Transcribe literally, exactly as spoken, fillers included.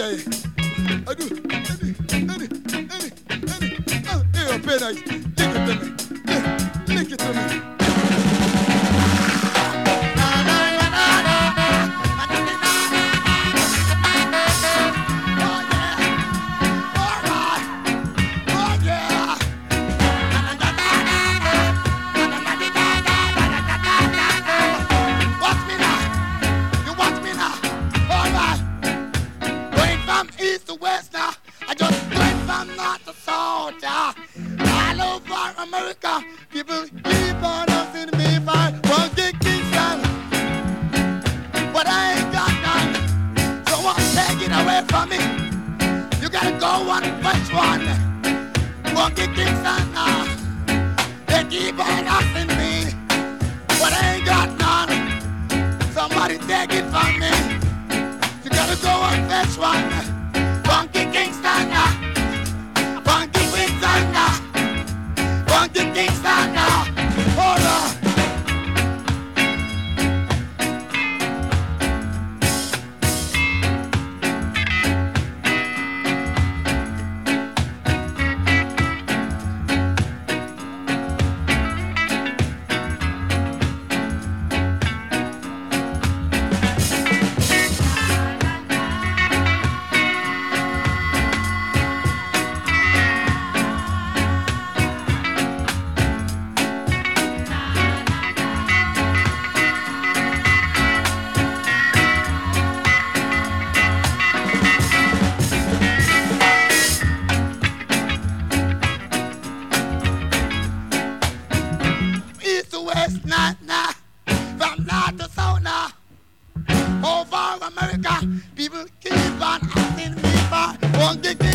yeah. I do. Any, any, any, any. Oh, here, pay nice. Lick it to me. Yeah, lick it to me. America, people keep on asking me for funky Kingston, but I ain't got none, so won't take it away from me. You gotta go one first one, funky Kingston. Uh, they keep on asking me, but I ain't got none. Somebody take it from me. You gotta go one first one, funky Kingston, uh, funky Kingston. Uh, Funky Kingston now, hold on. Over America, people keep on asking me for one gig.